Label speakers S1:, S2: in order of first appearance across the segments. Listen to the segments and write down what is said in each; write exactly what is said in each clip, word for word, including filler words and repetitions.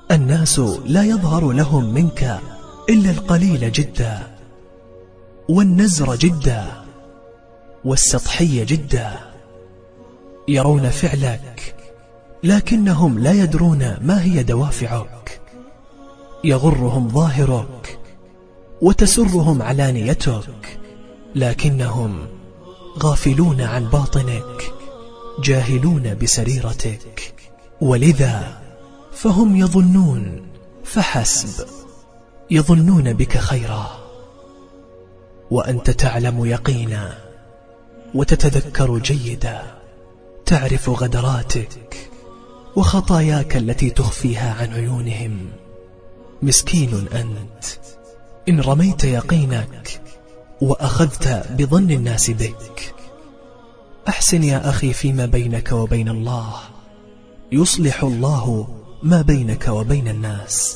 S1: الناس لا يظهر لهم منك إلا القليل جدا، والنزر جدا، والسطحي جدا. يرون فعلك لكنهم لا يدرون ما هي دوافعك. يغرهم ظاهرك وتسرهم علانيتك، لكنهم غافلون عن باطنك، جاهلون بسريرتك. ولذا فهم يظنون فحسب، يظنون بك خيرا، وأنت تعلم يقينا وتتذكر جيدا، تعرف غدراتك وخطاياك التي تخفيها عن عيونهم. مسكين أنت إن رميت يقينك وأخذت بظن الناس بك. أحسن يا أخي فيما بينك وبين الله، يصلح الله ما بينك وبين الناس.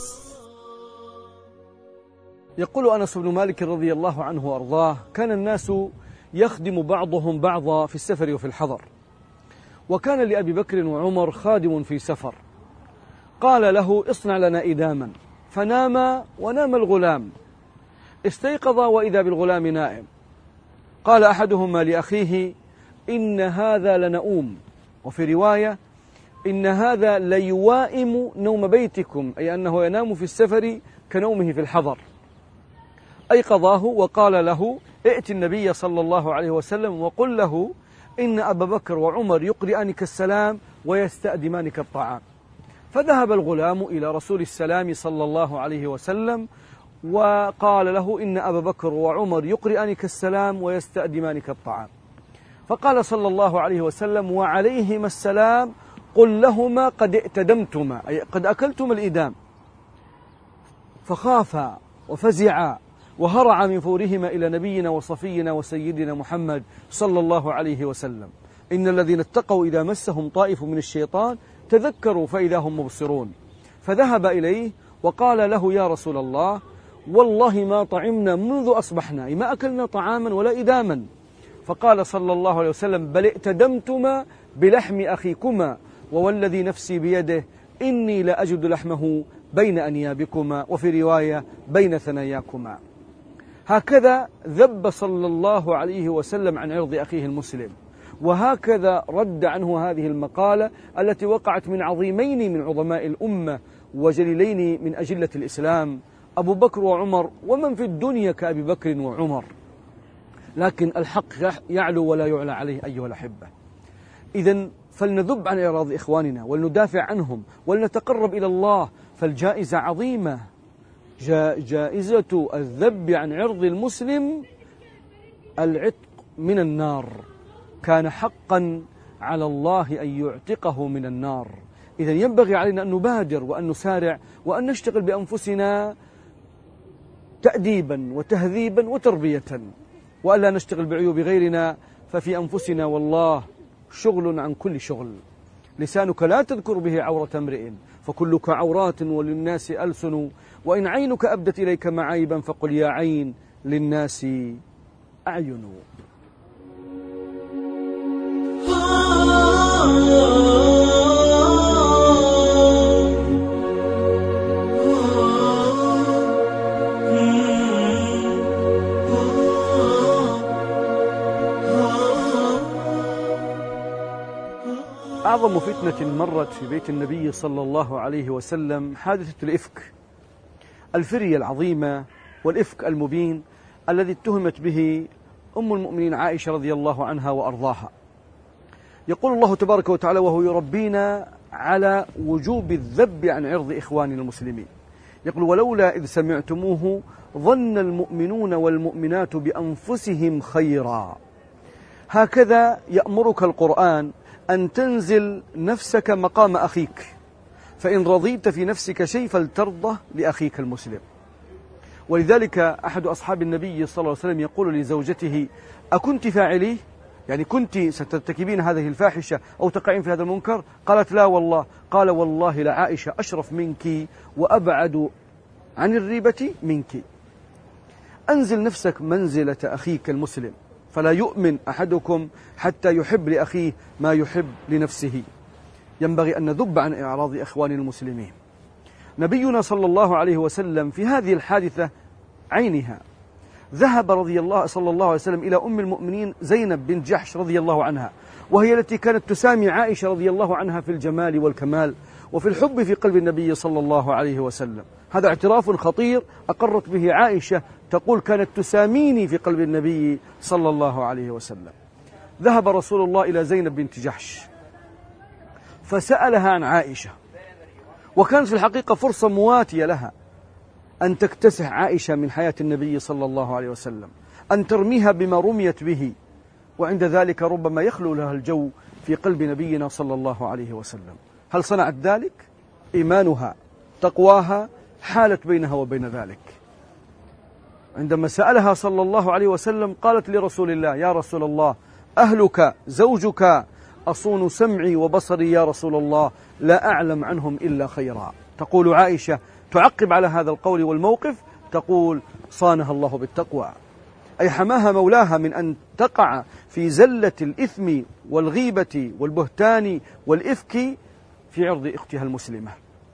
S2: يقول أنس بن مالك رضي الله عنه وأرضاه: كان الناس يخدم بعضهم بعضا في السفر وفي الحضر، وكان لأبي بكر وعمر خادم في سفر، قال له: اصنع لنا إداما، فنام ونام الغلام، استيقظ وإذا بالغلام نائم. قال أحدهما لأخيه: إن هذا لنؤوم، وفي رواية: إن هذا ليوائم نوم بيتكم، أي أنه ينام في السفر كنومه في الحضر. أيقظاه وقال له: ائت النبي صلى الله عليه وسلم وقل له إن أبا بكر وعمر يقرئانك السلام ويستأدمانك الطعام. فذهب الغلام إلى رسول السلام صلى الله عليه وسلم وقال له: إن أبا بكر وعمر يقرئانك السلام ويستأدمانك الطعام. فقال صلى الله عليه وسلم: وعليهما السلام، قل لهما قد ائتدمتما، أي قد أكلتما الإدام. فخافا وفزعا وهرع من فورهما إلى نبينا وصفينا وسيدنا محمد صلى الله عليه وسلم. إن الذين اتقوا إذا مسهم طائف من الشيطان تذكروا فإذا هم مبصرون. فذهب إليه وقال له: يا رسول الله، والله ما طعمنا منذ أصبحنا، ما أكلنا طعاما ولا إداما. فقال صلى الله عليه وسلم: بل ائتدمتما بلحم أخيكما، ووالذي نفسي بيده إني لأجد لحمه بين أنيابكما، وفي رواية بين ثناياكما. هكذا ذب صلى الله عليه وسلم عن عرض أخيه المسلم، وهكذا رد عنه هذه المقالة التي وقعت من عظيمين من عظماء الأمة وجليلين من أجلة الإسلام، أبو بكر وعمر، ومن في الدنيا كأبي بكر وعمر. لكن الحق يعلو ولا يعلى عليه أيها الأحبة. إذن فلنذب عن إعراض إخواننا ولندافع عنهم ولنتقرب إلى الله، فالجائزة عظيمة. جائزة الذب عن عرض المسلم العتق من النار. كان حقا على الله أن يعتقه من النار. إذن ينبغي علينا أن نبادر وأن نسارع وأن نشتغل بأنفسنا تأديبا وتهذيبا وتربية، وألا نشتغل بعيوب غيرنا، ففي أنفسنا والله شغل عن كل شغل. لسانك لا تذكر به عورة امرئ، فكلك عورات وللناس ألسن، وإن عينك أبدت إليك معايبا فقل يا عين للناس أعين. أعظم فتنة مرت في بيت النبي صلى الله عليه وسلم حادثة الإفك، الفرية العظيمة والإفك المبين الذي اتهمت به أم المؤمنين عائشة رضي الله عنها وأرضاها. يقول الله تبارك وتعالى: وهو يربينا على وجوب الذب عن عرض إخواننا المسلمين. يقول: ولولا إذ سمعتموه ظن المؤمنون والمؤمنات بأنفسهم خيرا. هكذا يأمرك القرآن أن تنزل نفسك مقام أخيك، فإن رضيت في نفسك شيء فلترضى لأخيك المسلم. ولذلك أحد أصحاب النبي صلى الله عليه وسلم يقول لزوجته: أكنت فاعليه؟ يعني كنت سترتكبين هذه الفاحشة أو تقعين في هذا المنكر؟ قالت: لا والله. قال: والله لعائشة أشرف منك وأبعد عن الريبة منك. أنزل نفسك منزلة أخيك المسلم، فلا يؤمن أحدكم حتى يحب لأخيه ما يحب لنفسه. ينبغي أن نذب عن إعراض إخوان المسلمين. نبينا صلى الله عليه وسلم في هذه الحادثة عينها ذهب رضي الله صلى الله عليه وسلم إلى أم المؤمنين زينب بنت جحش رضي الله عنها، وهي التي كانت تسامي عائشة رضي الله عنها في الجمال والكمال وفي الحب في قلب النبي صلى الله عليه وسلم. هذا اعتراف خطير أقرت به عائشة، تقول كانت تساميني في قلب النبي صلى الله عليه وسلم. ذهب رسول الله إلى زينب بنت جحش فسألها عن عائشة، وكانت في الحقيقة فرصة مواتية لها أن تكتسح عائشة من حياة النبي صلى الله عليه وسلم، أن ترميها بما رميت به، وعند ذلك ربما يخلو لها الجو في قلب نبينا صلى الله عليه وسلم. هل صنعت ذلك؟ إيمانها تقواها حالت بينها وبين ذلك. عندما سألها صلى الله عليه وسلم قالت لرسول الله: يا رسول الله، أهلك زوجك أصون سمعي وبصري يا رسول الله، لا أعلم عنهم إلا خيرا. تقول عائشة تعقب على هذا القول والموقف، تقول: صانها الله بالتقوى، أي حماها مولاها من أن تقع في زلة الإثم والغيبة والبهتان والإفك في عرض أختها المسلمة.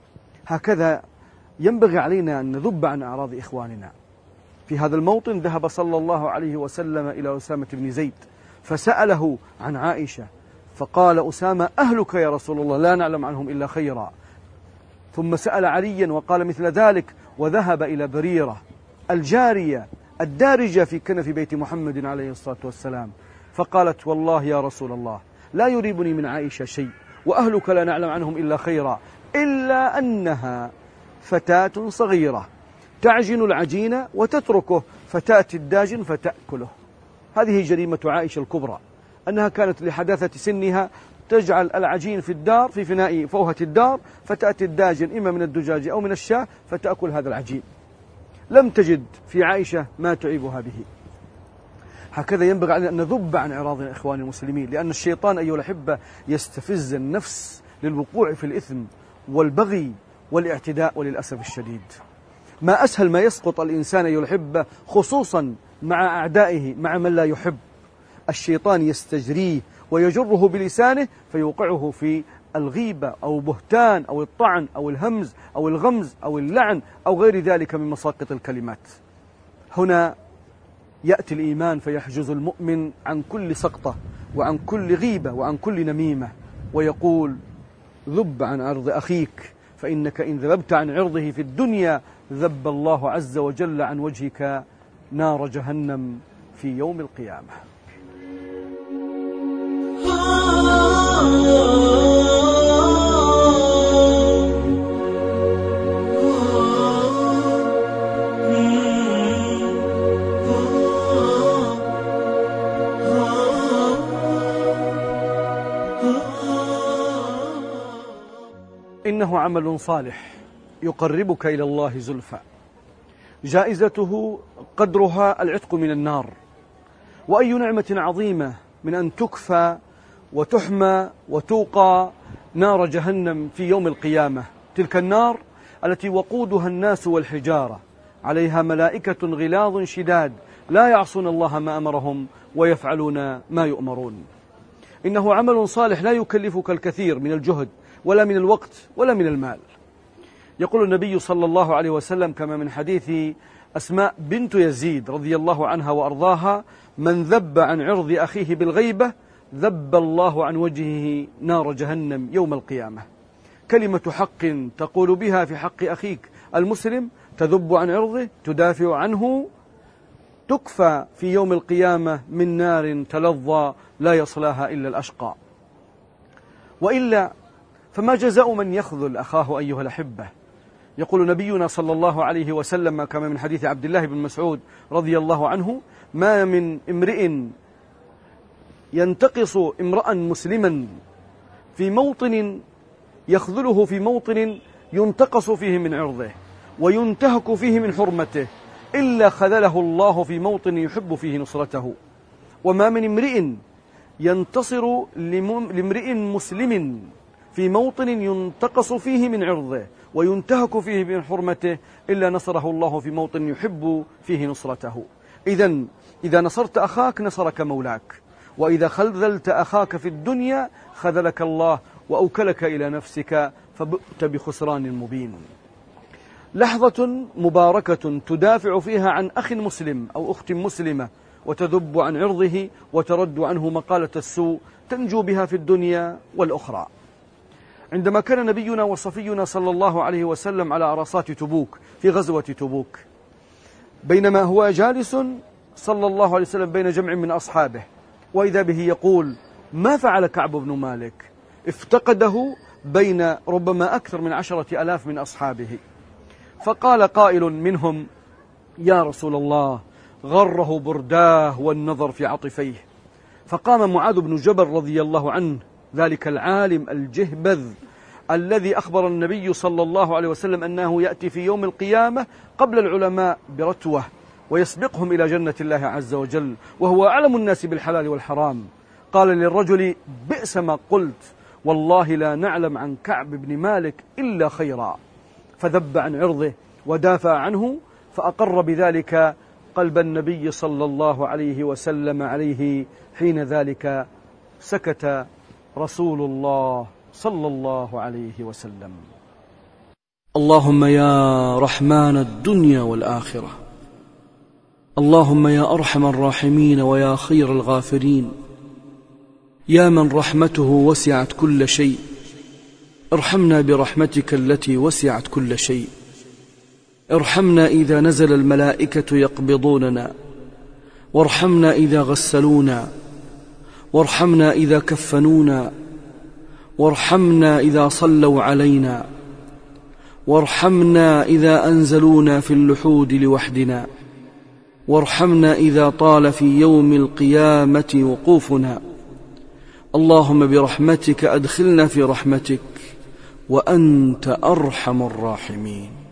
S2: هكذا ينبغي علينا أن نذب عن أعراض إخواننا. في هذا الموطن ذهب صلى الله عليه وسلم إلى أسامة بن زيد فسأله عن عائشة، فقال أسامة: أهلك يا رسول الله لا نعلم عنهم إلا خيرا. ثم سأل عليا وقال مثل ذلك، وذهب إلى بريرة الجارية الدارجة في كنف بيت محمد عليه الصلاة والسلام، فقالت: والله يا رسول الله لا يريبني من عائشة شيء، وأهلك لا نعلم عنهم إلا خيرا، إلا أنها فتاة صغيرة تعجن العجين وتتركه، فتأتي الداجن فتأكله. هذه جريمة عائشة الكبرى، أنها كانت لحداثة سنها تجعل العجين في الدار في فناء فوهة الدار، فتأتي الداجن إما من الدجاج أو من الشاة فتأكل هذا العجين. لم تجد في عائشة ما تعيبها به. هكذا ينبغي علينا أن نذب عن إعراض إخوان المسلمين، لأن الشيطان أيها الأحبة يستفز النفس للوقوع في الإثم والبغي والاعتداء، وللأسف الشديد ما أسهل ما يسقط الإنسان أيها الأحبة، خصوصا مع أعدائه، مع من لا يحب. الشيطان يستجريه ويجره بلسانه فيوقعه في الغيبة أو بهتان أو الطعن أو الهمز أو الغمز أو اللعن أو غير ذلك من مساقط الكلمات. هنا يأتي الإيمان فيحجز المؤمن عن كل سقطة وعن كل غيبة وعن كل نميمة، ويقول: ذب عن عرض أخيك، فإنك إن ذببت عن عرضه في الدنيا ذب الله عز وجل عن وجهك نار جهنم في يوم القيامة. إنه عمل صالح يقربك إلى الله زلفى، جائزته قدرها العتق من النار. وأي نعمة عظيمة من أن تكفى وتحمى وتوقى نار جهنم في يوم القيامة. تلك النار التي وقودها الناس والحجارة، عليها ملائكة غلاظ شداد لا يعصون الله ما أمرهم ويفعلون ما يؤمرون. إنه عمل صالح لا يكلفك الكثير من الجهد ولا من الوقت ولا من المال. يقول النبي صلى الله عليه وسلم كما من حديث أسماء بنت يزيد رضي الله عنها وأرضاها: من ذب عن عرض أخيه بالغيبة ذب الله عن وجهه نار جهنم يوم القيامة. كلمة حق تقول بها في حق أخيك المسلم، تذب عن عرضه، تدافع عنه، تكفى في يوم القيامة من نار تلظى لا يصلاها إلا الأشقى. وإلا فما جزاء من يخذل أخاه أيها الأحبة؟ يقول نبينا صلى الله عليه وسلم كما من حديث عبد الله بن مسعود رضي الله عنه: ما من امرئ ينتقص امرأ مسلما في موطن يخذله في موطن ينتقص فيه من عرضه وينتهك فيه من حرمته إلا خذله الله في موطن يحب فيه نصرته. وما من امرئ ينتصر لامرئ مسلم في موطن ينتقص فيه من عرضه وينتهك فيه من حرمته إلا نصره الله في موطن يحب فيه نصرته. إذن إذا نصرت أخاك نصرك مولاك، وإذا خذلت أخاك في الدنيا خذلك الله وأوكلك إلى نفسك فبئت بخسران مبين. لحظة مباركة تدافع فيها عن أخ مسلم أو أخت مسلمة وتذب عن عرضه وترد عنه مقالة السوء تنجو بها في الدنيا والأخرى. عندما كان نبينا وصفينا صلى الله عليه وسلم على عرصات تبوك في غزوة تبوك، بينما هو جالس صلى الله عليه وسلم بين جمع من أصحابه، وإذا به يقول: ما فعل كعب بن مالك؟ افتقده بين ربما أكثر من عشرة ألاف من أصحابه. فقال قائل منهم: يا رسول الله، غره برداه والنظر في عطفيه. فقام معاذ بن جبل رضي الله عنه، ذلك العالم الجهبذ الذي أخبر النبي صلى الله عليه وسلم أنه يأتي في يوم القيامة قبل العلماء برتوة ويسبقهم إلى جنة الله عز وجل، وهو أعلم الناس بالحلال والحرام. قال للرجل: بئس ما قلت، والله لا نعلم عن كعب بن مالك إلا خيرا. فذب عن عرضه ودافع عنه، فأقر بذلك قلب النبي صلى الله عليه وسلم عليه. حين ذلك سكت رسول الله صلى الله عليه وسلم. اللهم يا رحمن الدنيا والآخرة، اللهم يا أرحم الراحمين ويا خير الغافرين، يا من رحمته وسعت كل شيء، ارحمنا برحمتك التي وسعت كل شيء. ارحمنا إذا نزل الملائكة يقبضوننا، وارحمنا إذا غسلونا، وارحمنا إذا كفنونا، وارحمنا إذا صلوا علينا، وارحمنا إذا أنزلونا في اللحود لوحدنا، وارحمنا إذا طال في يوم القيامة وقوفنا. اللهم برحمتك أدخلنا في رحمتك، وأنت أرحم الراحمين.